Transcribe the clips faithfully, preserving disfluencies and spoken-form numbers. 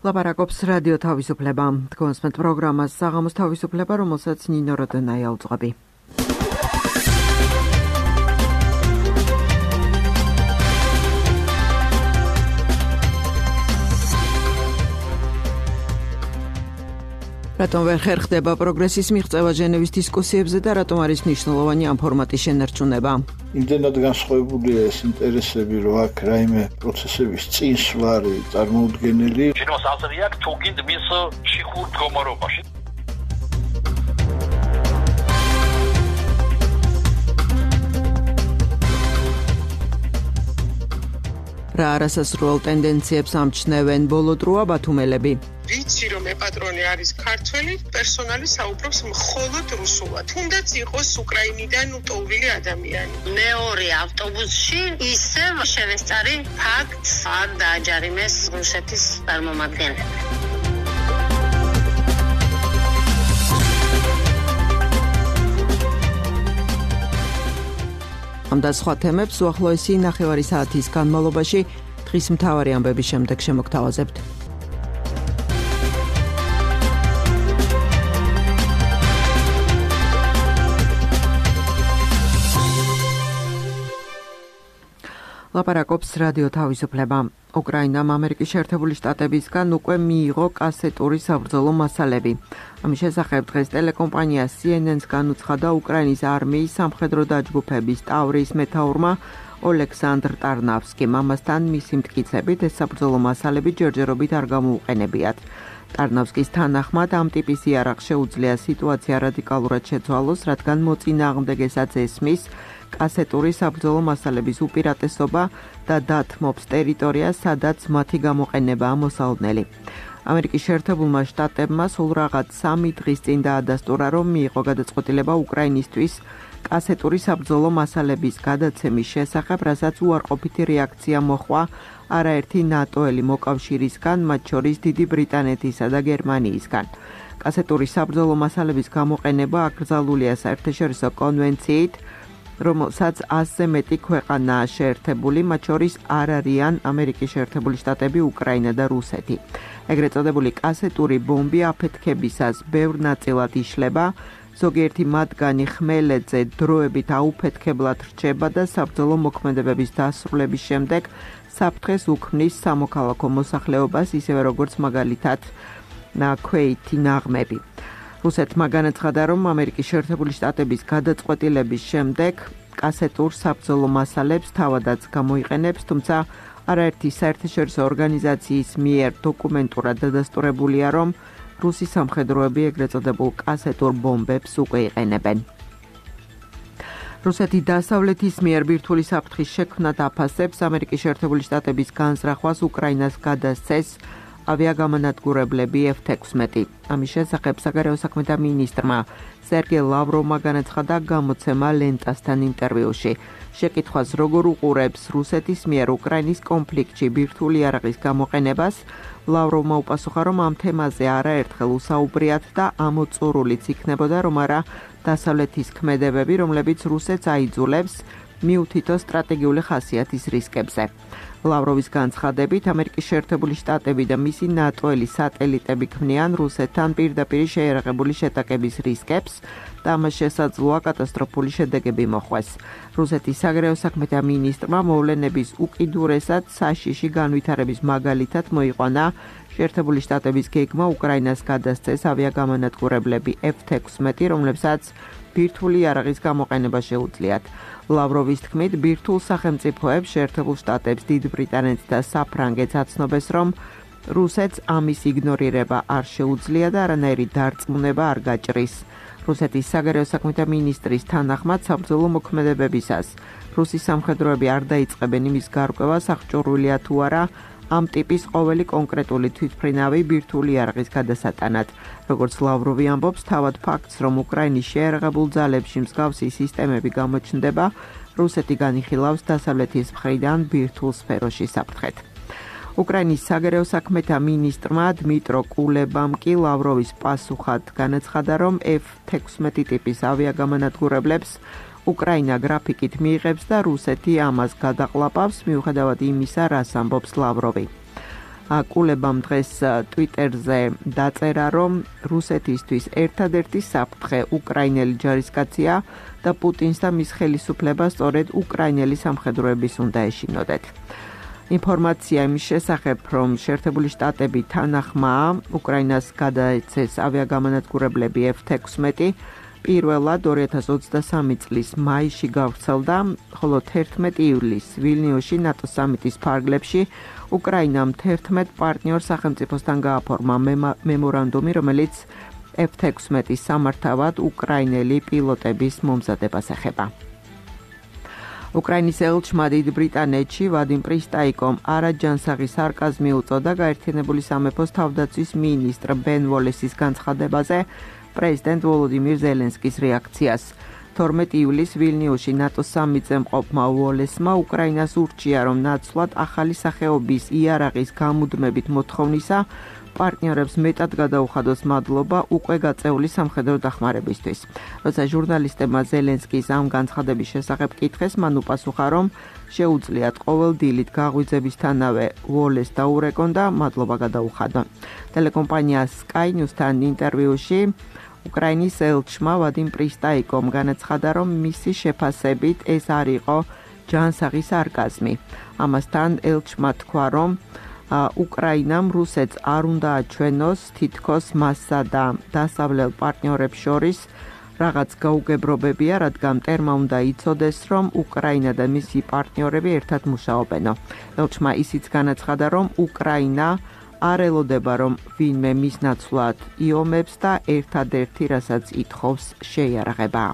ლაპარაკობს რადიო თავისუფლება. თქვენსმეთ პროგრამას საღამოს თავისუფლება, რომელსაც ნინო როდენაია უძღვები. რატომ ვერ ხერხდება პროგრესის მიღწევა ჟენევის დისკუსიებზე და რატომ არის მნიშვნელოვანი ამ ფორმატის შენარჩუნება? იმდენად განსხვავებულია ეს ინტერესები, რომ აქ რაიმე პროცესების წინსვლა არის წარმოუდგენელი. შენოს აზრია თუ გინდ მის შიხურ მდგომარეობაში. რა არასასრულ ტენდენციებს ამჩნევენ ბოლო დროა ბათუმელები? ვიცი რომ ეპატრონი არის ქართველი, პერსონალი საუბრობს მხოლოდ რუსულად. თუნდაც იყოს უკრაინიდან უტოვლილი ადამიანი. მეორე ავტობუსში ისევ შევესწარი ფაქტს არ დააჯარიმეს რუსეთის წარმომადგენლები. ამ და სხვა თემებს უახლოესი ნახევარი საათის განმავლობაში დღის მთავარი ამბების შემდეგ შემოგთავაზებთ. ლაპარაკობს რადიო თავისუფლება. უკრაინამ ამერიკის შეერთებული შტატებისგან უკვე მიიღო კასეტური საბრძოლო მასალები. ამის შესახებ დღეს ტელეკომპანია C N N-ს განუცხადა უკრაინის არმიის სამხედრო დაჯგუფების ტავრიის მეთაურმა ოლექსანდრ ტარნავსკიმ. ამასთან მისი მტკიცებით ეს საბრძოლო მასალები ჯერჯერობით არ გამოუყენებიათ. ტარნავსკის თანახმად ამ ტიპის იარაღს შეუძლია სიტუაცია რადიკალურად შეცვალოს, რადგან მოწინააღმდეგესაც ესმის კასეტური საბრძოლო მასალების უპირატესობა და დათმობს ტერიტორიას, სადაც მათი გამოყენებაა მოსალოდნელი. ამერიკის შეერთებულმა შტატებმა სულ რაღაც სამი დღის წინ დაადასტურა, რომ მიიღო გადაწყვეტილება უკრაინისთვის კასეტური საბრძოლო მასალების გადაცემის შესახებ, რასაც უარყოფითი რეაქცია მოჰყვა არაერთი ნატოელი მოკავშირისგან, მათ შორის დიდი ბრიტანეთისა და გერმანიისგან. კასეტური საბრძოლო მასალების გამოყენება აკრძალულია საერთაშორისო კონვენციით, რომელსაც ასზე მეტი ქვეყანაა შეერთებული, მათ შორის არ არიან ამერიკის შეერთებული შტატები, უკრაინა და რუსეთი. ეგრეთ წოდებული კასეტური ბომბი აფეთქებისას ბევრ ნაწილად იშლება, ზოგიერთი მათგანი ხმელეთზე დროებით აუფეთქებლად რჩება და საბრძოლო მოქმედებების დასრულების შემდეგ საფრთხეს უქმნის სამოქალაქო მოსახლეობას, ისევე როგორც მაგალითად ქვეითი ნაღმები. რუსეთმა განაცხადა, რომ ამერიკის შეერთებული შტატების გადაწყვეტილების შემდეგ კასეტურ საბრძოლო მასალებს თავადაც გამოიყენებს, თუმცა არაერთი საერთაშორისო ორგანიზაციის მიერ დოკუმენტურად დადასტურებულია, რომ რუსი სამხედროები ეგრეთ წოდებულ კასეტურ ბომბებს უკვე იყენებენ. რუსეთი დასავლეთის მიერ ბირთვული საფრთხის შექმნად აფასებს ამერიკის შეერთებული შტატების განზრახვას უკრაინას გადასცეს ავიაგამონადგურებლები F თექვსმეტი. ამის შესახებ საგარეო საქმეთა მინისტრმა სერგეი ლავროვმა განაცხადა გამოცემა ლენტასთან ინტერვიუში. შეკითხვას როგორ უყურებს რუსეთის მიერ უკრაინის კონფლიქტში ბირთვული იარაღის გამოყენებას, ლავროვმა უპასუხა, რომ ამ თემაზე არაერთხელ უსაუბრიათ და ამოწურულიც იქნებოდა, რომ არა დასავლეთის ქმედებები, რომლებიც რუსეთს აიძულებს მიუთითოს სტრატეგიული ხასიათის რისკებზე. ლავროვის განცხადებით, ამერიკის შეერთებული შტატები და მისი ნატოელი სატელიტები ქმნიან რუსეთთან პირდაპირ შეიარაღებული შეტაკების რისკებს და ამას შესაძლოა კატასტროფული შედეგები მოხვდეს. რუსეთის საგარეო საქმეთა მინისტრმა მოვლენების უკიდურესად საშიში განვითარების მაგალითად მოიყვანა შეერთებული შტატების გეგმა უკრაინას გადასცეს ავიაგამონადგურებლები F თექვსმეტი, რომლებსაც ბირთვული იარაღის გამოყენება შეუძლიათ. ლავროვის თქმით, ბირთვულ სახელმწიფოებს, შეერთებულ შტატებს, დიდ ბრიტანეთს და საფრანგეთს აცნობეს, რომ რუსეთს ამის იგნორირება არ შეუძლია და არანაირი დარწმუნება არ გაჭრის. რუსეთის საგარეო საქმეთა მინისტრის თანახმად საბრძოლო მოქმედებებისას რუსი სამხედროები არ დაიწყებენ იმის გარკვევა, აღჭურვილია თუ არა ამ ტიპის ყოველი კონკრეტული თვითმფრინავი ბირთვული იარაღის გადასატანად. როგორც ლავროვი ამბობს, თავად ფაქტს, რომ უკრაინის შეიარაღებულ ძალებში მსგავსი სისტემები გამოჩნდება, რუსეთი განიხილავს დასავლეთის მხრიდან ბირთვულ სფეროში საფრთხეთ. უკრაინის საგარეო საქმეთა მინისტრმა დმიტრო კულებამ კი ლავროვის პასუხად განაცხადა, რომ F თექვსმეტი ტიპის ავიაგამონადგურებლებს უკრაინა გრაფიკით მიიღებს და რუსეთი ამას გადაყლაპავს, მიუხედავად იმისა, რას ამბობს ლავროვი. კულებამ დღეს ტვიტერზე დაწერა, რომ რუსეთისთვის ერთადერთი საფრთხე უკრაინელი ჯარისკაცია და პუტინს და მის ხელისუფლებას სწორედ უკრაინელი სამხედროების უნდა ეშინოდეთ. ინფორმაცია იმის შესახებ, რომ შეერთებული შტატები თანახმაა უკრაინას გადაეცეს ავიაგამანადგურებლები ეფ თექვსმეტი, პირველად ორი ათას ოცდასამი წლის მაისში გავრცელდა, ხოლო თერთმეტი ივლისს ვილნიუსში ნატოს სამიტის ფარგლებში უკრაინამ თერთმეტ პარტნიორ სახელმწიფოსთან გააფორმა მემორანდუმი, რომელიც ეფ თექვსმეტის სამართავად უკრაინელი პილოტების მომზადებას ეხება. უკრაინის ელჩმა დიდ ბრიტანეთში ვადიმ პრისტაიკომ არაჯანსაღი სარკაზმი უწოდა გაერთიანებული სამეფოს თავდაცვის მინისტრ ბენ ვოლესის განცხადებაზე პრეზიდენტ ვოლოდიმირ ზელენსკის რეაქციას. თორმეტი ივლისს ვილნიუსში ნატოს სამიტზე მყოფმა ვოლესმა უკრაინას ურჩია, რომ ნაცვლად ახალი სახეობის იარაღის გამუდმებით მოთხოვნისა პარტნიორებს მეტად გადაუხადოს მადლობა უკვე გაწეული სამხედრო დახმარებისთვის. როცა ჟურნალისტებმა ზელენსკის ამ განცხადების შესახებ კითხეს, მან უპასუხა, რომ შეუძლიათ ყოველ დილით გაღვიძებისთანავე ვოლეს დაურეკონ და მადლობა გადაუხადონ. ტელეკომპანია Sky News-თან ინტერვიუში უკრაინის ელჩმა ვადიმ პრისტაიკომ განაცხადა, რომ მისი შეფასებით ეს არ იყო ჯანსაღი სარკაზმი. ამასთან ელჩმა თქვა, რომ უკრაინამ რუსეთს არ უნდა აჩვენოს თითქოს მასსა და დასავლელ პარტნიორებს შორის რაღაც გაუგებრობებია, რადგან მტერმა უნდა იცოდეს, რომ უკრაინა და მისი პარტნიორები ერთად მუშაობენო. ელჩმა ისიც განაცხადა, რომ უკრაინა არ ელოდება, რომ ვინმე მის ნაცვლად იომებს და ერთადერთი, რასაც ითხოვს, შეიარაღება.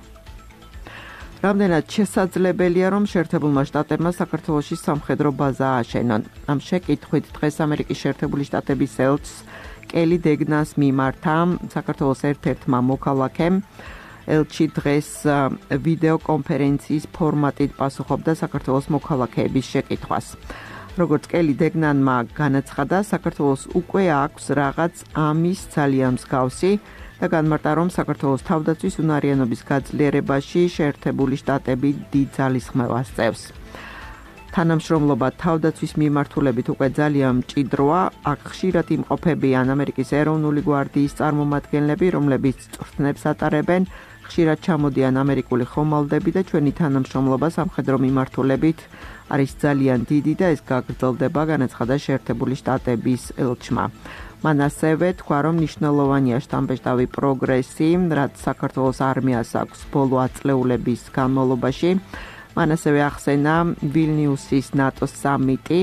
რამდენად შესაძლებელია, რომ შეერთებულმა შტატებმა საქართველოში სამხედრო ბაზა ააშენონ. ამ შეკითხვით დღეს ამერიკის შეერთებული შტატების ელჩს კელი დეგნას მიმართა საქართველოს ერთ-ერთმა მოქალაქემ. ელჩი დღეს ვიდეო კონფერენციის ფორმატით პასუხობდა საქართველოს მოქალაქეების შეკითხვას. როგორც კელი დეგნანმა განაცხადა, საქართველოს უკვე აქვს რაღაც ამის ძალიან მსგავსი და განმარტა, რომ საქართველოს თავდაცვის უნარიანობის გაძლიერებაში შეერთებული შტატები დიდ ძალისხმევას წევს. თანამშრომლობა თავდაცვის მიმართულებით უკვე ძალიან მჭიდროა, აქ ხშირად იმყოფებიან ამერიკის ეროვნული გვარდიის წარმომადგენლები, რომლებიც წვრთნებს ატარებენ, ხშირად ჩამოდიან ამერიკული ხომალდები და ჩვენი თანამშრომლობა სამხედრო მიმართულებით არის ძალიან დიდი და ეს გაგრძელდება, განაცხადა შეერთებული შტატების ელჩმა. მან ასევე თქვა, რომ მნიშვნელოვანია შთამბეჭდავი პროგრესი, რაც საქართველოს არმიას აქვს ბოლო ათწლეულების განმავლობაში. მან ასევე ახსენა ვილნიუსის ნატოს სამიტი.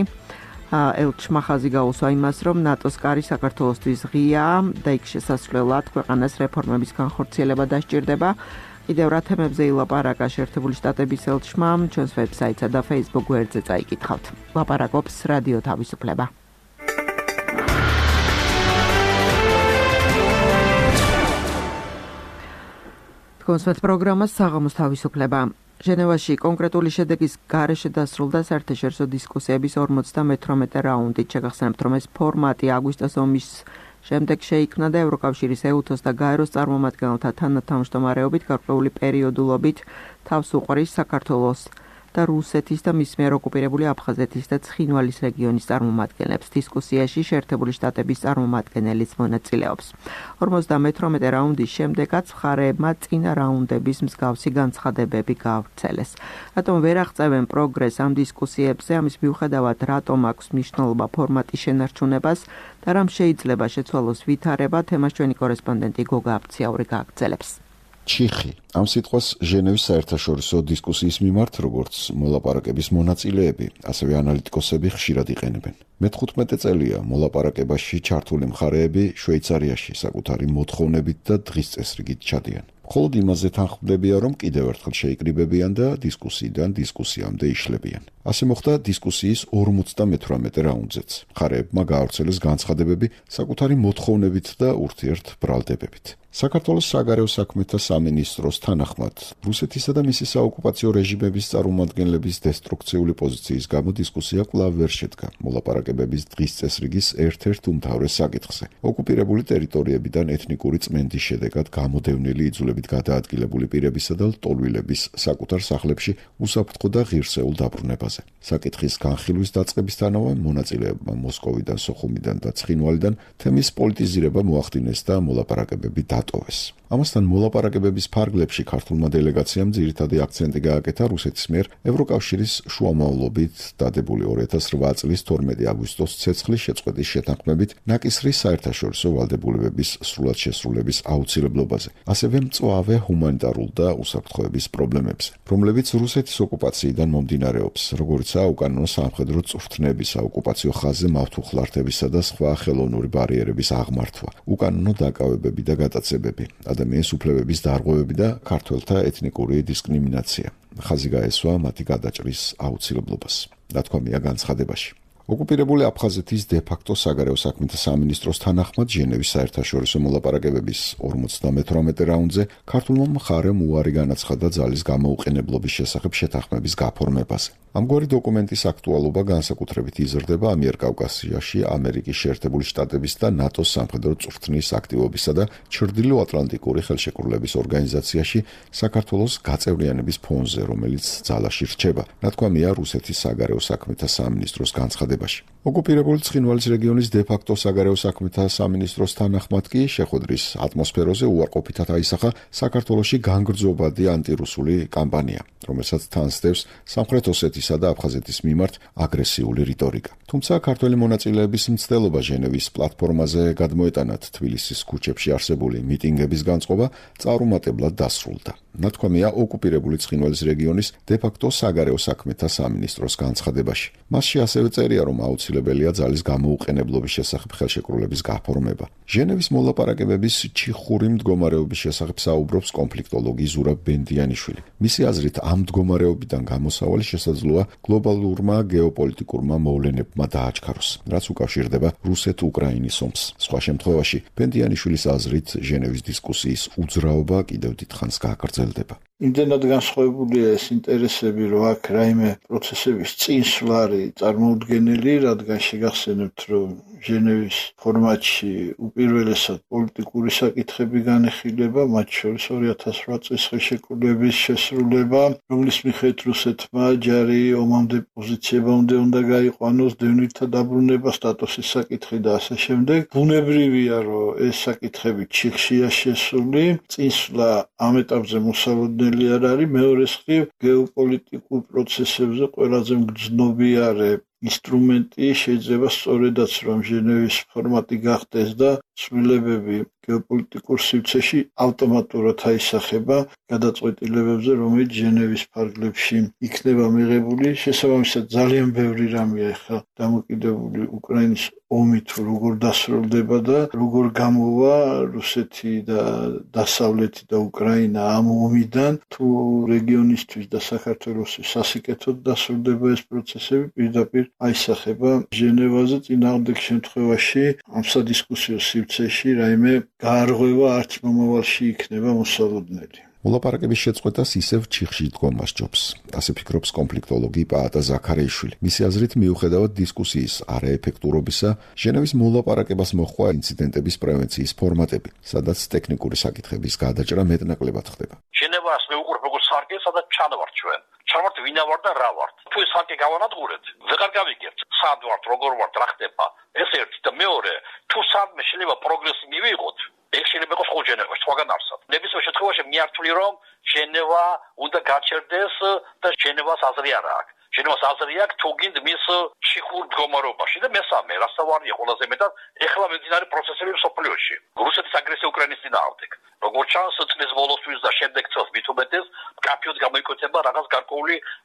ელჩმა ხაზი გაუსვა იმას, რომ ნატოს კარი საქართველოსთვის ღიაა და იქ შესასვლელად ქვეყანას რეფორმების განხორციელება დასჭირდება. კიდევ რა თემებზე ილაპარაკა შეერთებული შტატების ელჩმა, ჩვენს ვებსაიტსა და Facebook გვერდზე წაიკითხავთ. ლაპარაკობს რადიო თავისუფლება. კონსვეთ პროგრამას საღამოს თავისუფლება. ჟენევაში კონკრეტული შედეგის გარეშე დასრულდა საერთაშორისო დისკუსიების ორმოცდამეთვრამეტე რაუნდი. შეგახსენებთ, რომ ეს ფორმატი აგვისტოს ომის შემდეგ შეიქმნა და ევროკავშირის ეუთოს და გაეროს წარმომადგენელთა თანათავმჯდომარეობით გარკვეული პერიოდულობით თავს უყრის საქართველოს და რუსეთის და მის მიერ ოკუპირებული აფხაზეთის და ცხინვალის რეგიონის წარმომადგენლებს. დისკუსიაში შეერთებული შტატების წარმომადგენელიც მონაწილეობს. ორმოცდამეთვრამეტე რაუნდის შემდეგაც მხარეებმა წინა რაუნდების მსგავსი განცხადებები გაავრცელეს. რატომ ვერ აღწევენ პროგრესს ამ დისკუსიებზე, ამის მიუხედავად რატომ აქვს მნიშვნელობა ფორმატის შენარჩუნებას და რამ შეიძლება შეცვალოს ვითარება, თემას ჩვენი კორესპონდენტი გოგა აფციაური გააგრძელებს. ჩიხი ამ სიტყვას ჟენევის საერთაშორისო დისკუსიის მიმართ, როგორც მოლაპარაკების მონაწილეები, ასევე ანალიტიკოსები ხშირად იყენებენ. მეთხუთმეტე წელია მოლაპარაკებაში ჩართული მხარეები შვეიცარიაში საკუთარი მოთხოვნებით და დღის წესრიგით ჩადიან. მხოლოდ იმაზე თანხმდებიან, რომ კიდევ ერთხელ შეიკრიბებიან და დისკუსიიდან დისკუსიამდე იშლებიან. ასე მოხდა დისკუსიის ორმოცდამეთვრამეტე რაუნდზეც. მხარეებმა გაავრცელეს განცხადებები საკუთარი მოთხოვნებით და ურთიერთ ბრალდებებით. საქართველოს საგარეო საქმეთა სამინისტროს თანახმად, რუსეთისა და მისი საოკუპაციო რეჟიმების წარმომადგენლების დესტრუქციული პოზიციის გამო დისკუსია კვლავ ვერ შედგა მოლაპარაკებების დღის წესრიგის ერთ-ერთ უმთავრეს საკითხზე. ოკუპირებული ტერიტორიებიდან ეთნიკური წმენდის შედეგად გამოდევნილი იძულებით გადაადგილებული პირებისა და ლტოლვილების საკუთარ სახლებში უსაფრთხო და ღირსეულ დაბრუნებაზე. საკითხის განხილვის დაწყებისთანავე მონაწილეებმა მოსკოვიდან, სოხუმიდან და ცხინვალიდან თემის პოლიტიზირება მოახდინეს და მოლაპარაკებები დატოვეს. ამასთან მოლაპარაკებების ფარგლებში ქართულმა დელეგაციამ ძირითადი აქცენტი გააკეთა რუსეთის მიერ ევროკავშირის შუამავლობით დადებული ორი ათას რვა წლის თორმეტი აგვისტოს ცეცხლის შეწყვეტის შეთანხმებით ნაკისრის საერთაშორისო ვალდებულებების სრულად შესრულების აუცილებლობაზე, ასევე მწვავე ჰუმანიტარულ და უსაფრთხოების პრობლემებზე, რომლებიც რუსეთის ოკუპაციიდან მომდინარეობს, როგორიცაა უკანონო სამხედრო წვრთნების საოკუპაციო ხაზზე მავთუხლართებისა და სხვა ხელოვნური ბარიერების აღმართვა, უკანონო დაკავებები და გატაცებები, ადამიანის უფლებების დარღვევები და ქართველთა ეთნიკური დისკრიმინაცია. ხაზი გაესვა მათი გადაჭრის აუცილებლობას. დათქვამია განცხადებაში. ოკუპირებული აფხაზეთის დე-ფაქტო საგარეო საქმეთა სამინისტროს თანახმად ჟენევის საერთაშორისო მოლაპარაკებების ორმოცდამეთვრამეტე რაუნდზე ქართულმა მხარემ უარი განაცხადა ძალის გამოუყენებლობის შესახებ შეთანხმების გაფორმებაზე. ამგვარი დოკუმენტის აქტუალობა განსაკუთრებით იზრდება ამიერკავკასიაში ამერიკის შეერთებული შტატების და ნატოს სამხედრო წვრთნის აქტივობისა და ჩრდილოატლანტიკური ხელშეკრულების ორგანიზაციაში საქართველოს გაწევრიანების ფონზე, რომელიც ძალაში რჩება, ნათქვამია რუსეთის საგარეო საქმეთა სამინისტროს განცხადებაში. ოკუპირებული ცხინვალის რეგიონის დე-ფაქტო საგარეო საქმეთა სამინისტროს თანახმად კი შეხვედრის ატმოსფეროზე უარყოფითად აისახა საქართველოში განგრძობადი ანტირუსული კამპანია, რომელსაც თან სდევს სამხრეთ ოსეთის და აფხაზეთის მიმართ აგრესიული რიტორიკა. თუმცა ქართველი მონაწილეების მცდელობა ჟენევის პლატფორმაზე გადმოეტანათ თბილისის ქუჩებში არსებული მიტინგების განწყობა წარუმატებლად დასრულდა. ნათქვამია ოკუპირებული ცხინვალის რეგიონის დე-ფაქტო საგარეო საქმეთა სამინისტროს განცხადებაში. მასში ასევე წერია, რომ აუცილებელია ძალის გამოუყენებლობის შესახებ ხელშეკრულების გაფორმება. ჟენევის მოლაპარაკებების ჩიხური მდგომარეობის შესახებ საუბრობს კონფლიქტოლოგი ზურაბ ბენდიანიშვილი. მისი აზრით, ამ მდგომარეობიდან გამოსავალი შესაძლოა გლობალურმა გეოპოლიტიკურმა მოვლენებმა დააჩქაროს, რაც უკავშირდება რუსეთ-უკრაინის ომს. სხვა შემთხვევაში, ბენდიანიშვილის აზრით, ჟენევის დისკუსიის უძრაობა კიდევ დიდხანს გააგრძელდება. იმდენად განსხვავებულია ეს ინტერესები, რომ აქ რაიმე პროცესების წინსვლარი წარმოუდგენელი, რადგან შეგახსენებთ, რომ ჟენევის ფორმატში უპირველესად პოლიტიკური საკითხები განეხილება, მათ შორის ორი ათას რვა წლის ხელშეკრულების შესრულება, რომლის მიხედვით რუსეთმა ჯარი ომამდე პოზიციებამდე უნდა გაიყვანოს, დევნილთა დაბრუნება, სტატუსის საკითხი და ასე შემდეგ. ბუნებრივია, რომ ეს საკითხები ჩიხშია შესული, წინსვლა ამ ეტაპზე მოსალოდნელი არ არის. მეორე მხრივ გეოპოლიტიკურ პროცესებზე ყველაზე მგრძნობიარე ინსტრუმენტი შეიძლება სწორედაც რომ ჟენევის ფორმატი გახდეს და ცვლილებები გეოპოლიტიკურ სივრცეში ავტომატურად აისახება გადაწყვეტილებებზე, რომელიც ჟენევის ფარგლებში იქნება მიღებული. შესაბამისად ძალიან ბევრი რამეა ახლა დამოკიდებული უკრაინის ომი თუ როგორ დასრულდება და როგორ გამოვა რუსეთი და დასავლეთი და უკრაინა ამ ომიდან, თუ რეგიონისთვის და საქართველოსთვის სასიკეთოდ დასრულდება ეს პროცესები, პირდაპირ აისახება ჟენევაზე. წინააღმდეგ შემთხვევაში ამ სადისკუსიო სივრცეში რაიმე გაარღვევა არც მომავალში იქნება მოსალოდნელი. მოლაპარაკების შეწყვეტას ისევ ჩიხში დგომა სჯობს. ასე ფიქრობს კონფლიქტოლოგი პაატა ზაქარეიშვილი. მისი აზრით, მიუხედავად დისკუსიის არაეფექტურობისა, ჟენევის მოლაპარაკებას მოჰყვა ინციდენტების პრევენციის ფორმატები, სადაც ტექნიკური საკითხების გადაჭრა მეტნაკლებად ხდება. ჟენევას მეუყურებ როგორც სარკე, სადაც ჩანვართ ჩვენ. ჩანვართ ვინა ვარ და რა ვართ. თუ ეს სარკე გავანადგურეთ, ვეღარ გავიგებთ. სად ვართ, როგორ ვართ, რა ხდება. ეს ერთი და მეორე, თუ სადმე შეიძლება პროგრესი მივიღოთ, ეს შეიძლება იყოს ხო ჟენევაში, სხვაგან არსად. ნებისმიერ შემთხვევაში მიართვლი რომ ჟენევა უნდა გაჩერდეს და ჟენევას აზრი არ აქვს. ჟენევას აზრი აქვს თუ გინდ მის ჩიხურ მდგომარეობაში და მესამე, რასავარია ყველაზე მეტად, ეხლა მიმდინარე პროცესები მსოფლიოში. რუსეთის აგრესია უკრაინის წინააღმდეგ. როგორც ჩანს, წლის ბოლოსთვის და შემდეგ წელს მით უმეტეს, მკაფიოდ გამოიკვეთება რაღაც გარკვეული უკვე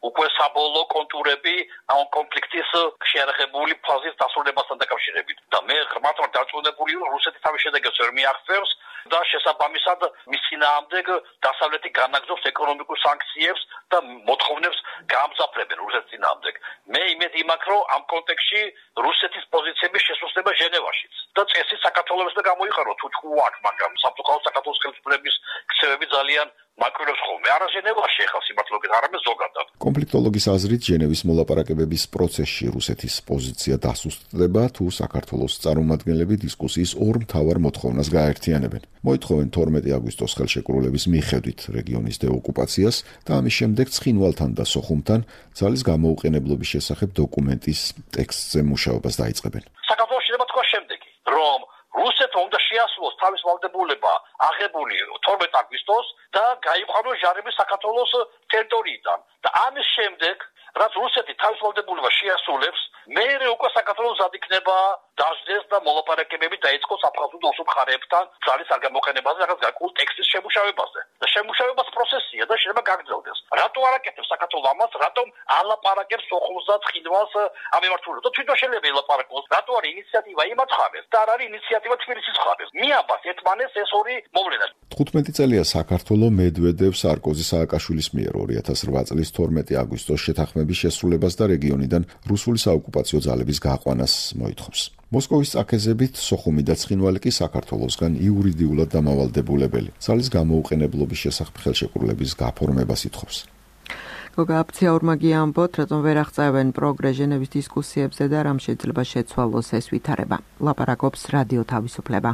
საბოლოო კონტურები ამ კონფლიქტის შეერაღებული ფაზის დასრულებასთან დაკავშირებით. და მე ღრმად ვარ დარწმუნებული, რომ რუსეთი თავის შედეგებს ვერ მიაღწევს და შესაბამისად მის წინააღმდეგ დასავლეთი განაგრძობს ეკონომიკურ სანქციებს და მოთხოვნებს გაამძაფრებენ რუსეთის წინააღმდეგ. მე იმედი მაქვს, რომ ამ კონტექსტში რუსეთის პოზიციების შესუსტება ჟენევაშიც და წესი საქართველოს და გამოიყაროთ თუ ჭკუა აქვს, მაგრამ სამწუხაროდ საქართველოს ხელისუფლების ქცევები ძალიან მაკვირვებს ხოლმე. არა ჟენევაში ახლა სიმართლეობით, არამედ ზოგადად. კონფლიქტოლოგის აზრით, ჟენევის მოლაპარაკებების პროცესში რუსეთის პოზიცია დასუსტდება, თუ საქართველოს წარმომადგენლები დისკუსიის ორ მთავარ მოთხოვნას გააერთიანებენ. მოითხოვენ თორმეტი აგვისტოს ხელშეკრულების მიხედვით რეგიონის დეოკუპაციას და ამის შემდეგ ცხინვალთან და სოხუმთან ძალის გამოუყენებლობის შესახებ დოკუმენტის ტექსტზე მუშაობას დაიწყებენ. საქართველოს შეიძლება თქვა შემდეგი, რომ რუსეთმა უნდა შეასრულოს თავის ვალდებულება აღებული თორმეტი აგვისტოს და გაიყვანოს ჟარები საქართველოს ტერიტორიიდან და ამის შემდეგ რაც რუსეთი თავის ვალდებულებას შეასრულებს, მერე უკვე საქართველოს ზად იქნება დაждდეს და მოლაპარაკებები დაიწყოს აფხაზურ და ოსურ მხარეებთან ძალის არ გამოყენებაზე, რაღაც გარკვეულ ტექსტის შემუშავებაზე. და შემუშავების პროცესია და შეიძლება გაგრძელდეს. რატო არ აკეთებს საქართველოს ამას, რატომ არ ლაპარაკებს სოხუმს და ცხინვალს ამ მიმართულებით? თვითონ შეიძლება ელაპარაკოს, რატო არის ინიციატივა იმათ ხარეს და არ არის ინიციატივა თბილისის ხარეს. მიაბას ერთმანეთს ეს ორი მოვლენა. თხუთმეტი წელია საქართველო მედვედევ სარკოზი სააკაშვილის მიერ ორი ათას რვა წლის თორმეტი აგვისტოს შეთანხმების შესრულებას და რეგიონიდან რუსული საოკუპაციო ძალების გაყვანას მოითხოვს. მოსკოვის წაქეზებით სოხუმი და ცხინვალი კი საქართველოსგან იურიდიულად დამავალდებულებელი ძალის გამოუყენებლობის შესახებ ხელშეკრულების გაფორმებას ითხოვს. გოგა აფციაურმა გიამბოთ, რატომ ვერ აღწევენ პროგრეს ჟენევის დისკუსიებზე და რამ შეიძლება შეცვალოს ეს ვითარება. ლაპარაკობს რადიო თავისუფლება.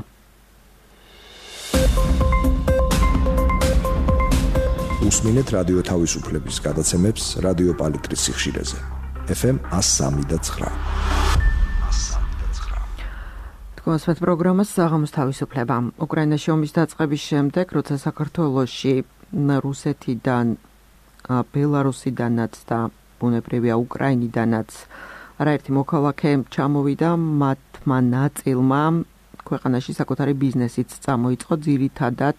უსმინეთ რადიო თავისუფლების გადაცემებს რადიო პალიტრის სიხშირეზე. ეფ ემ εκατო სამი და ცხრა. თქვენს პროგრამას საღამოს თავისუფლება. უკრაინაში ომის დაწყების შემდეგ, როცა საქართველოში რუსეთიდან, ბელარუსიდანაც და ბუნებრივია უკრაინიდანაც არაერთი მოქალაქე ჩამოვიდა, მათმა ნაწილმა ქვეყანაში საკუთარი ბიზნესიც წამოიწყო ძირითადად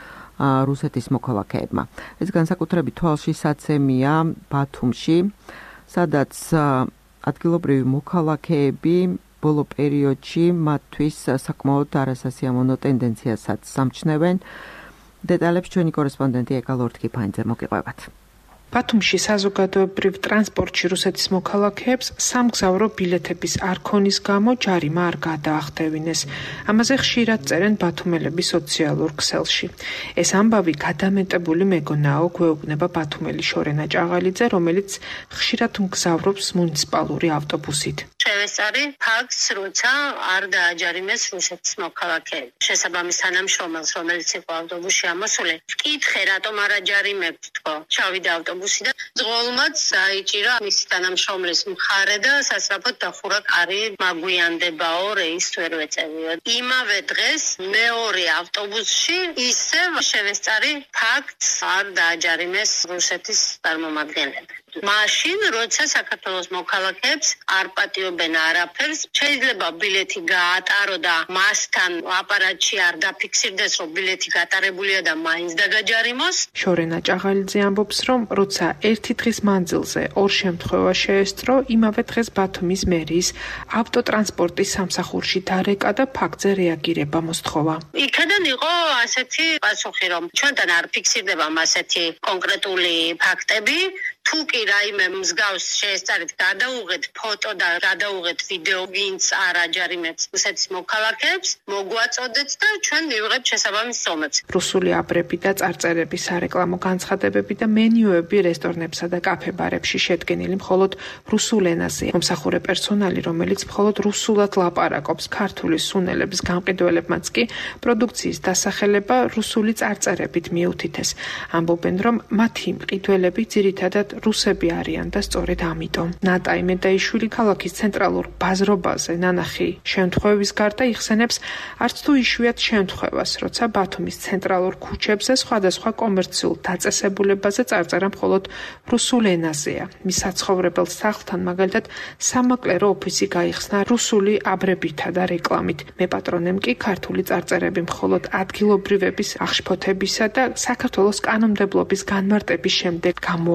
რუსეთის მოქალაქეებმა. ეს განსაკუთრებით თვალში საცემია ბათუმში, სადაც ადგილობრივი მოქალაქეები ბოლო პერიოდში მათთვის საკმაოდ არასასიამოვნო ტენდენციასაც სამჩნევენ. დეტალებს ჩვენი კორესპონდენტი ეკა ლორთქიფანიძე მოგიყვებათ. ბათუმში საზოგადოებრივ ტრანსპორტში რუსეთის მოქალაქეებს სამგზავრო ბილეთების არ ქონის გამო ჯარიმა არ გადაახდევინეს. ამაზე ხშირად წერენ ბათუმელები სოციალურ ქსელში. ეს ამბავი გადამეტებული მეგონაო, გვეუბნება ბათუმელი შორენა ჭაღალიძე, რომელიც ხშირად მგზავრობს მუნიციპალური ავტობუსით. შევესწარი ფაქტს, როცა არ დააჯარიმეს რუსეთის მოქალაქეები. შესაბამის თანამშრომელს, რომელიც იყო ავტობუსში ამოსული, ვკითხე, რატომ არ აჯარიმებთ თქო. ჩავიდა ავტობუსი და ძღოლმაც დაიჭირა მისი თანამშრომლის მხარე და სასწრაფოდ დახურა კარი, მაგვიანდებაო, რეისს ვერ ვეწევიო. იმავე დღეს მეორე ავტობუსში ისევ შევესწარი ფაქტს, არ დააჯარიმეს რუსეთის წარმომადგენლები. მაშინ, როცა საქართველოს მოქალაქეებს არ პატიობენ არაფერს, შეიძლება ბილეთი გაატარო და მასთან აპარატში არ დაფიქსირდეს, რომ ბილეთი გატარებულია და მაინც დაგაჯარიმოს. შორენა ჭაღალიძე ამბობს, რომ როცა ერთი დღის მანძილზე ორ შემთხვევა შეესწრო, იმავე დღეს ბათუმის მერიის ავტოტრანსპორტის სამსახურში დარეკა და ფაქტზე რეაგირება მოსთხოვა. იქიდან იყო ასეთი პასუხი, რომ ჩვენთან არ ფიქსირდება ასეთი კონკრეტული ფაქტები. თუ კი რაიმე მსგავს შეესწარით, გადაუღეთ ფოტო და გადაუღეთ ვიდეო, ვინც არ აჯარიმებს რუსეთის მოქალაქეებს, მოგვაწოდეთ და ჩვენ მივიღებთ შესაბამის ზომებს. რუსული აბრები და წარწერები, სარეკლამო განცხადებები და მენიუები რესტორნებსა და კაფე-ბარებში შედგენილი მხოლოდ რუსულ ენაზე. მომსახურე პერსონალი, რომელიც მხოლოდ რუსულად ლაპარაკობს, ქართული სუნელების გამყიდველებმაც კი პროდუქციის დასახელება რუსული წარწერებით მიუთითეს. ამბობენ, რომ მათი მყიდველები ძირითადად რუსები არიან და სწორედ ამიტომ. ნატაი მედაიშვილი ქალაქის ცენტრალურ ბაზრობაზე ნანახი შემთხვევის გარდა იხსენებს არც თუ იშვიათ შემთხვევას, როცა ბათუმის ცენტრალურ ქუჩებზე სხვადასხვა კომერციულ დაწესებულებაზე წარწერა მხოლოდ რუსულ ენაზეა. მის საცხოვრებელ სახლთან მაგალითად სამაკლერო ოფისი გაიხსნა რუსული აბრებითა და რეკლამით. მეპატრონემ კი ქართული წარწერები მხოლოდ ადგილობრივების აღშფოთებისა და საქართველოს კანონმდებლობის განმარტების შემდეგ გამოაკრა.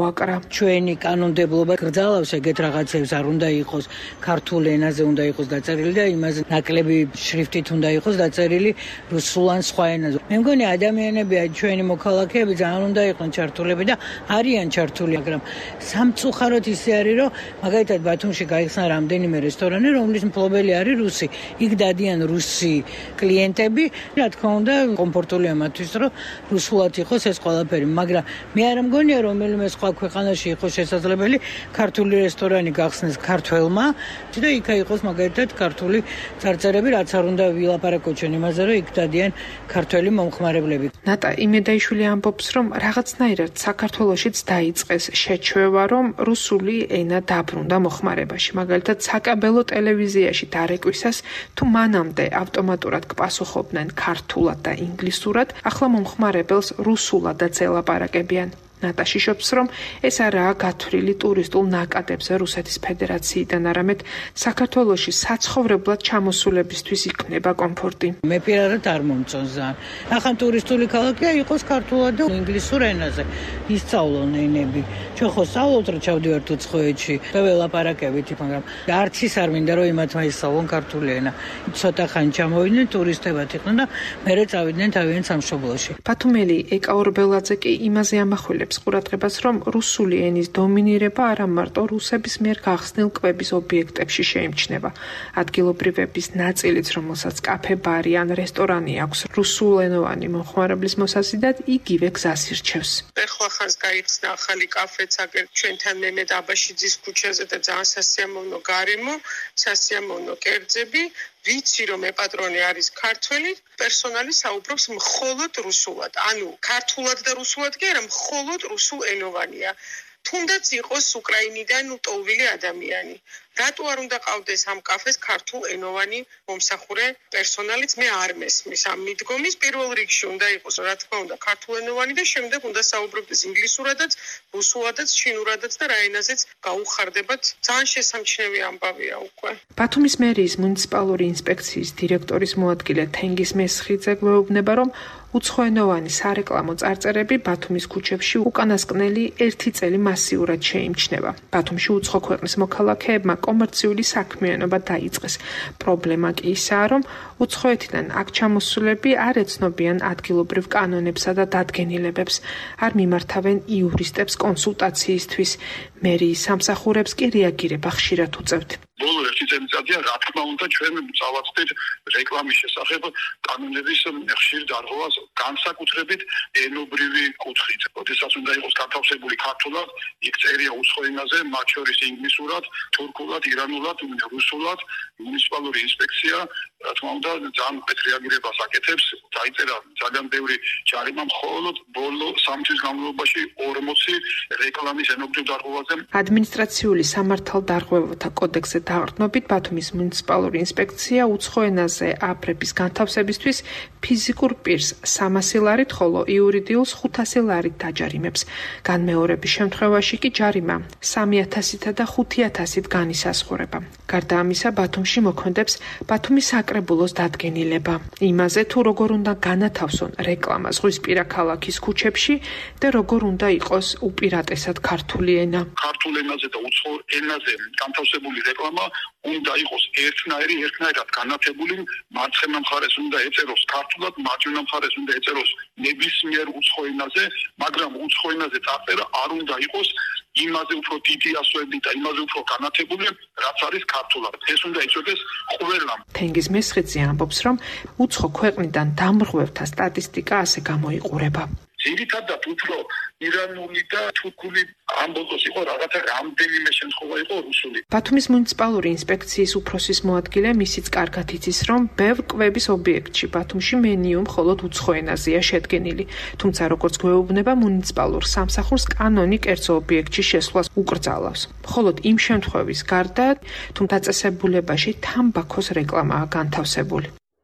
ჩვენი კანონმდებლობა გრძალავს ეგეთ რაღაცებს, არ უნდა იყოს ქართულ ენაზე უნდა იყოს დაწერილი და იმაზე ნაკლები შრიფტით უნდა იყოს დაწერილი რუსულ ან სხვა ენაზე. მე მგონი ადამიანები, ჩვენი მოქალაქეები ძალიან უნდა იყვნენ ჩართულები და არიან ჩართული, მაგრამ სამწუხაროდ ისე არის, რომ მაგალითად ბათუმში გაიხსნა რამდენიმე რესტორანი, რომლის მფლობელი არის რუსი. იქ დადიან რუსი კლიენტები, რა თქმა უნდა, კომფორტულია მათთვის, რომ რუსულად იყოს ეს ყველაფერი, მაგრამ მე არ მგონია რომელიმე სხვა ქვეყანაში იყოს შესაძლებელი ქართული რესტორანი გახსნეს ქართველმა და იქ იყოს მაგალითად ქართული წარწერები, რაც არ უნდა ვილაპარაკოთ ჩვენ იმაზე, რომ იქ დადიან ქართველი მომხმარებლები. ნატა იმედაიშვილი ამბობს, რომ რაღაცნაირად საქართველოშიც დაიწყეს შეჩვევა, რომ რუსული ენა დაბრუნდა მოხმარებაში. მაგალითად, საკაბელო ტელევიზიაში დარეკვისას თუ მანამდე ავტომატურად გპასუხობდნენ ქართულად და ინგლისურად, ახლა მომხმარებელს რუსულადაც ელაპარაკებიან. ნატაში შობს, რომ ეს არაა გათვლილი ტურისტულ ნაკადებზე რუსეთის ფედერაციიდან, არამედ საქართველოში საცხოვრებლად ჩამოსულებისთვის იქნება კომფორტი. მე პირადად არ მომწონს ძალიან. ახლა ტურისტული ქალაქია, იყოს ქართულად და ინგლისურ ენაზე. ისწავლონ ენები. ჩვენ ხო სწავლობთ, რომ ჩავდივართ უცხოეთში და ველაპარაკებით, მაგრამ არც ის არ მინდა, რომ იმათმა ისწავლონ ქართული ენა. ცოტა ხანი ჩამოვიდნენ ტურისტებად იყვნენ და მერე წავიდნენ თავიანთ სამშობლოში. ბათუმელი ეკა ორბელაძე კი იმაზე ამახვილებს ყურადღებას, რომ რუსული ენის დომინირება არა მარტო რუსების მიერ გახსნილ კვების ობიექტებში შეიმჩნევა. ადგილობრივების ნაწილიც, რომელსაც კაფე, ბარი ან რესტორანი აქვს რუსულენოვანი მომხმარებლის მოსაზიდად, იგივე გზას ირჩევს. ეხლა ხანს გაიხსნა ახალი კაფეც აგერ ჩვენთან მემედ აბაშიძის ქუჩაზე და ძალიან სასიამოვნო გარემო, სასიამოვნო კერძები. ვიცი რომ ეპატრონი არის ქართველი, პერსონალი საუბრობს მხოლოდ რუსულად. ანუ ქართულად და რუსულად კი არა, მხოლოდ რუსულ ენოვანია. თუნდაც იყოს უკრაინიდან უტოვილი ადამიანი. რატო არ უნდა ყავდეს ამ კაფეს ქართულ ენოვანი მომსახურე პერსონალიც? მე არ მესმის ამ მიდგომის. პირველ რიგში უნდა იყოს, რა თქმა უნდა, ქართულ ენოვანი და შემდეგ უნდა საუბრობდეს ინგლისურადაც, რუსულადაც, ჩინურადაც და რა ენაზეც გაუხარდებათ. ძალიან შესამჩნევი ამბავია უკვე. ბათუმის მერიის მუნიციპალური ინსპექციის დირექტორის მოადგილე თენგიზ მესხიძე გვეუბნება, რომ უცხოენოვანი სარეკლამო წარწერები ბათუმის ქუჩებში უკანასკნელი ერთი წელი მასიურად შეიმჩნევა. ბათუმში უცხო ქვეყნის მოქალაქეებმა კომერციული საქმიანობა დაიწყეს. პრობლემა კი ისაა, რომ უცხოეთიდან აქ ჩამოსულები არ ეცნობიან ადგილობრივ კანონებსა და დადგენილებებს, არ მიმართავენ იურისტებს კონსულტაციისთვის. მერიის სამსახურებს კი რეაგირება ხშირად უწევთ. ბოლო ერთი წელიწადია, რა თქმა უნდა, ჩვენ წავაწყდით რეკლამის შესახებ კანონების ხშირ დარღვევას, განსაკუთრებით ენობრივი კუთხით. როდესაც უნდა იყოს განთავსებული ქართულად, იქ წერია უცხო ენაზე, მათ შორის ინგლისურად, თურქულად, ირანულად, რუსულად. მუნიციპალური ინსპექცია, რა თქმა უნდა, ძალიან მეტ რეაგირებას აკეთებს. დაიწერა ძალიან ბევრი ჯარიმა, მხოლოდ ბოლო სამი თვის განმავლობაში ორმოცი რეკლამის ენობრივ დარღვევაზე. ადმინისტრაციული სამართალდარღვევათა კოდექსზე დაყრდნობით ბათუმის მუნიციპალური ინსპექცია უცხო ენაზე აფრების განთავსებისთვის ფიზიკურ პირს სამასი ლარით, ხოლო იურიდიულს ხუთასი ლარით დაჯარიმებს. განმეორების შემთხვევაში კი ჯარიმა სამი ათასითა და ხუთი ათასით განისაზღვრება. გარდა ამისა, ბათუმში მოქმედებს ბათუმის საკრებულოს დადგენილება. იმაზე თუ როგორ უნდა განათავსონ რეკლამა ზღვისპირა ქალაქის ქუჩებში და როგორ უნდა იყოს უპირატესად ქართული ენა. ქართულ ენაზე და უცხო ენაზე განთავსებული რეკლამა უნდა იყოს ერთნაირი, ერთნაირად განათებული, მარცხენა მხარეს უნდა ეწეროს ქართულად, მარჯვენა მხარეს უნდა ეწეროს ნებისმიერ უცხო ენაზე, მაგრამ უცხო ენაზე წარწერა არ უნდა იყოს იმაზე უფრო დიდი ასოებით და იმაზე უფრო განათებული, რაც არის ქართულად. ეს უნდა იცოდეს ყველამ. თენგიზ მესხიძე ამბობს, რომ უცხო ქვეყნიდან დამრღვევთა სტატისტიკა ასე გამოიყურება. ძირითადად უფრო ირანული და თურქული ამბობს იყო რაღაცა რამდენიმე შემთხვევა იყო რუსული. ბათუმის მუნიციპალური ინსპექციის უფროსის მოადგილე მისიც კარგად იცის, რომ ბევრ კვების ობიექტში ბათუმში მენიუ მხოლოდ უცხო ენაზეა შედგენილი. თუმცა როგორც გვეუბნება, მუნიციპალურ სამსახურს კანონი კერძო ობიექტში შესვლას უკრძალავს. მხოლოდ იმ შემთხვევის გარდა, თუ დაწესებულებაში თამბაქოს რეკლამაა განთავსებული.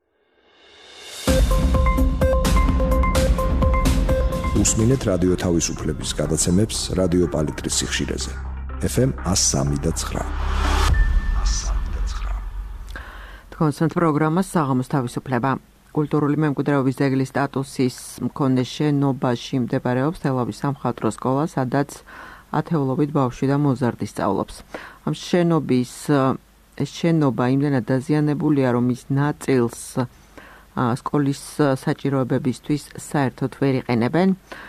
უსმინეთ რადიო თავისუფლების გადაცემებს რადიო პალიტრის სიხშირეზე. ეფ ემ one oh three და nine. თქვენს პროგრამას საღამოს თავისუფლება. კულტურული მემკვიდრეობის ძეგლის სტატუსის მქონე შენობაში მდებარეობს თელავის სამხატვრო სკოლა, სადაც ათეულობით ბავშვი და მოზარდი სწავლობს. ამ შენობის ეს შენობა იმდენად დაზიანებულია, რომ ის ნაწილს სკოლის საჭიროებებისთვის საერთოდ ვერ იყენებენ.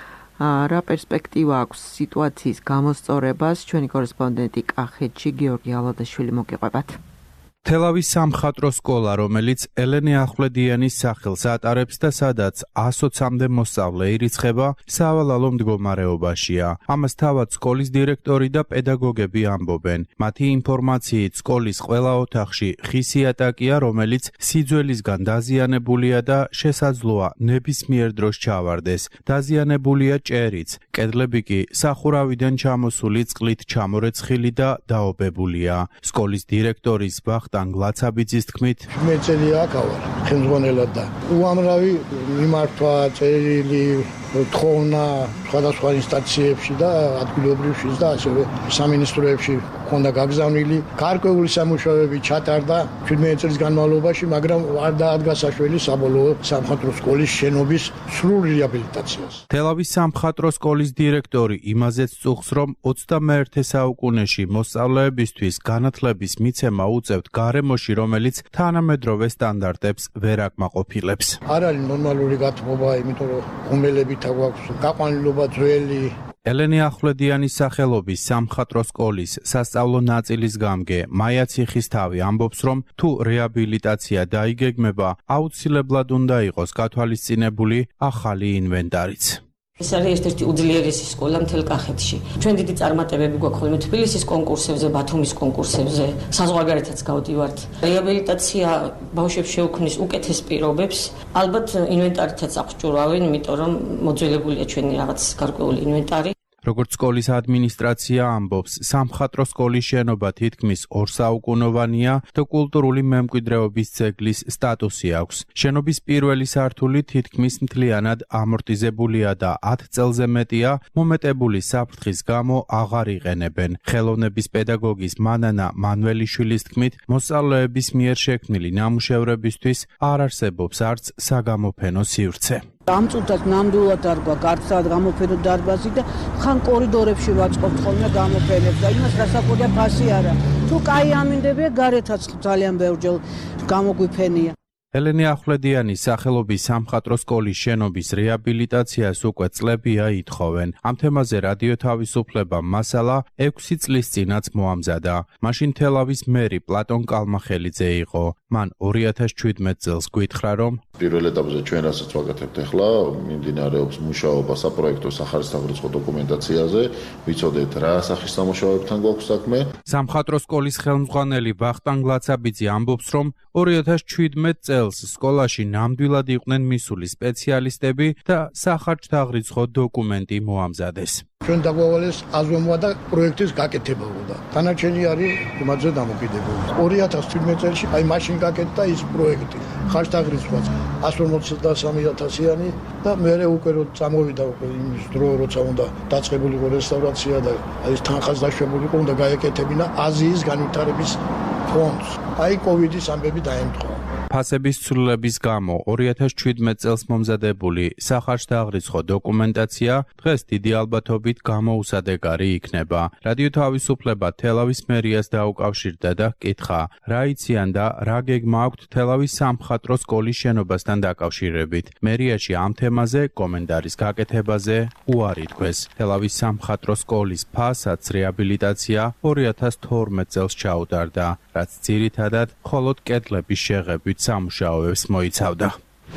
რა პერსპექტივა აქვს სიტუაციის გამოსწორებას, ჩვენი კორესპონდენტი კახეთში გიორგი ალადაშვილი მოგიყვებათ. თელავის სამხატვრო სკოლა, რომელიც ელენე ახვლედიანის სახელს ატარებს და სადაც ასოცამდე მოსწავლე ირიცხება, სავალალო მდგომარეობაშია. ამას თავად სკოლის დირექტორი და პედაგოგები ამბობენ. მათი ინფორმაციით, სკოლის ყველა ოთახში ხის იატაკია, რომელიც სიძველისგან დაზიანებულია და შესაძლოა ნებისმიერ დროს ჩავარდეს. დაზიანებულია ჭერიც, კედლები კი სახურავიდან ჩამოსული წყლით ჩამორეცხილი და დაობებულია. სკოლის დირექტორის ბახტ გლაცაბიძის თქმით, მეწელი აქავარ ხელმძღვანელად და უამრავი მიმართვა, წერილი, თხოვნა სხვადასხვა ინსტანციებში და ადგილობრივშიც და ასევე სამინისტროებში ჰქონდა გაგზავნილი. გარკვეული სამუშაოები ჩატარდა ჩვიდმეტი წლის განმავლობაში, მაგრამ არ დაადგა საშველი საბოლოო სამხატვრო სკოლის შენობის სრულ რეაბილიტაციას. თელავის სამხატვრო სკოლის დირექტორი იმაზეც წუხს, რომ ოცდამეერთე საუკუნეში მოსწავლეებისთვის განათლების მიცემა უწევთ გარემოში, რომელიც თანამედროვე სტანდარტებს ვერ აკმაყოფილებს. არ არის ნორმალური გათბობა, იმიტომ რომ უმელებით აქვს გაყვანილობა ძველი. ელენე ახვლედიანის სახელობის სამხატვრო სკოლის სასწავლო ნაწილის გამგე მაია ციხისთავი ამბობს, რომ თუ რეაბილიტაცია დაიგეგმება, აუცილებლად უნდა იყოს გათვალისწინებული ახალი ინვენტარიც. ეს არის ერთ-ერთი უძლიერესი სკოლა მთელ კახეთში. ჩვენ დიდი წარმატებები გვაქვს ხოლმე თბილისის კონკურსებზე, ბათუმის კონკურსებზე, საზღვარგარეთაც გავდივართ. რეაბილიტაცია ბავშვებს შეუქმნის უკეთეს პირობებს. ალბათ ინვენტარითაც აღჭურავენ, იმიტომ რომ მოძველებულია ჩვენი რაღაც გარკვეული ინვენტარი. როგორც სკოლის ადმინისტრაცია ამბობს, სამხატვრო სკოლის შენობა თითქმის ორსაუკუნოვანია და კულტურული მემკვიდრეობის ძეგლის სტატუსი აქვს. შენობის პირველი სართული თითქმის მთლიანად ამორტიზებულია და ათ წელზე მეტია მომეტებული საფრთხის გამო აღარ იყენებენ. ხელოვნების პედაგოგის მანანა მანველიშვილის თქმით, მოსწავლეების მიერ შექმნილი ნამუშევრებისთვის არ არსებობს არც საგამოფენო სივრცე. ამ წუთად ნამდვილად არ გვაქვს არცად გამოფენო დარბაზი და ხან კორიდორებში ვაწყობთ ხოლმე გამოფენებს და იმას რასაკვირია ფასი არა. თუ კაი ამინდებია, გარეთაც ძალიან ბევრჯერ გამოგვიფენია. ელენე ახვლედიანის სახელობის სამხატვრო სკოლის შენობის რეაბილიტაციას უკვე წლებია ითხოვენ. ამ თემაზე რადიო თავისუფლება მასალა ექვსი წლის წინაც მოამზადა. მაშინ თელავის მერი პლატონ კალმახელიძე იყო. მან ორი ათას შვიდმეტ წელს გითხრა, რომ პირველ ეტაპზე ჩვენ რასაც ვაკეთებთ ახლა, მიმდინარეობს მუშაობა საპროექტო სახარისთავრიცხო დოკუმენტაციაზე, ვიცოდეთ რა სახის სამუშაოებთან გვაქვს საქმე. სამხატვრო სკოლის ხელმძღვანელი ბახტან გლაცაბიძე ამბობს, რომ ორი ათას შვიდმეტ წელს სკოლაში ნამდვილად იყვნენ მისული სპეციალისტები და სახარჯთაღრიცხო დოკუმენტი მოამზადეს. ჩვენ დაგვავალეს აზომვა და პროექტის გაკეთება უნდა. დანარჩენი არის იმაზე დამოკიდებული. ორი ათას შვიდმეტ წელს აი მაშინ გაკეთდა ის პროექტი. ხარჯთაღრიცხვაც εκατს ორმოცდასამი ათასიანი და მერე უკვე რო წამოვიდა უკვე იმის დრო, როცა უნდა დაწყებულიყო რესტავრაცია და აი ეს თანხაც დაშვებულიყო, უნდა გაეკეთებინა აზიის განვითარების ფონდს. აი კოვიდის ამბები დაემთხვა. ფასების ცვლილების გამო ორი ათას შვიდმეტ წელს მომზადებული სახარჯთაღრიცხო დოკუმენტაცია დღეს დიდი ალბათობით გამოუსადეგარი იქნება. რადიო თავისუფლება თელავის მერიას დაუკავშირდა და ჰკითხა, რა იციან და რა გეგმა აქვთ თელავის სამხატვრო სკოლის შენობასთან დაკავშირებით. მერიაში ამ თემაზე კომენტარის გაკეთებაზე უარი თქვეს. თელავის სამხატვრო სკოლის ფასადს რეაბილიტაცია ორი ათას თორმეტ წელს ჩაუტარდა, რაც ძირითადად მხოლოდ კედლების შეღებით სამუშაოებს მოიცავდა.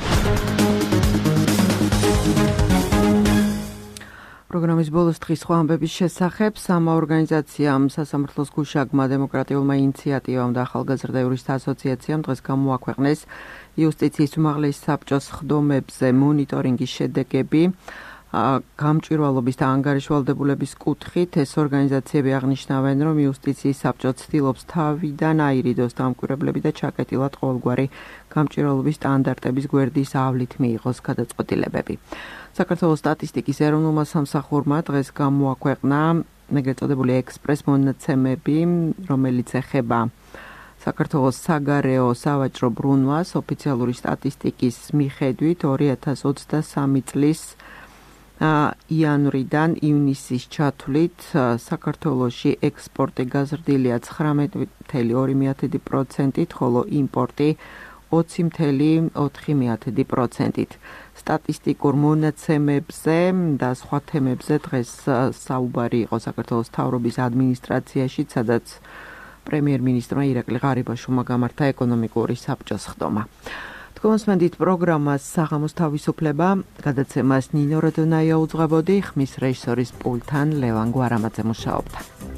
პროგრამის ბოლოს დღის სხვა ამბების შესახებ სამა ორგანიზაციამ, სასამართლოს გუშაგმა, დემოკრატიულმა ინიციატივამ და ახალგაზრდა იურისტთა ასოციაციამ დღეს გამოაქვეყნეს იუსტიციის უმაღლესი საბჭოს სხდომებზე მონიტორინგის შედეგები. გამჭვირვალობის და ანგარიშვალდებულების კუთხით ეს ორგანიზაციები აღნიშნავენ, რომ იუსტიციის საბჭო ცდილობს თავიდან აირიდოს დამკვირვებლები და ჩაკეტილად ყოველგვარი გამჭვირვალობის სტანდარტების გვერდის ავლით მიიღოს გადაწყვეტილებები. საქართველოს სტატისტიკის ეროვნულმა სამსახურმა დღეს გამოაქვეყნა ეგრეთ წოდებული ექსპრეს მონაცემები, რომელიც ეხება საქართველოს საგარეო სავაჭრო ბრუნვას ოფიციალური სტატისტიკის მიხედვით ორი ათას ოცდასამი წლის იანვრიდან ივნისის ჩათვლით საქართველოში ექსპორტი გაზრდილია ცხრამეტი წუთი ორი პროცენტით, ხოლო იმპორტი ოცი წუთი ოთხი პროცენტით. სტატისტიკურ მონაცემებზე და სხვა თემებზე დღეს საუბარი იყო საქართველოს მთავრობის ადმინისტრაციაში, სადაც პრემიერ-მინისტრმა ირაკლი ღარიბაშვილმა გამართა ეკონომიკური საბჭოს ხდომა. თქვენსმენდით პროგრამას საღამოს თავისუფლება, გადაცემას ნინო როდონაია უძღვებოდი, ხმის რეჟისორის პულტთან ლევან გვარამაძე მუშაობდა.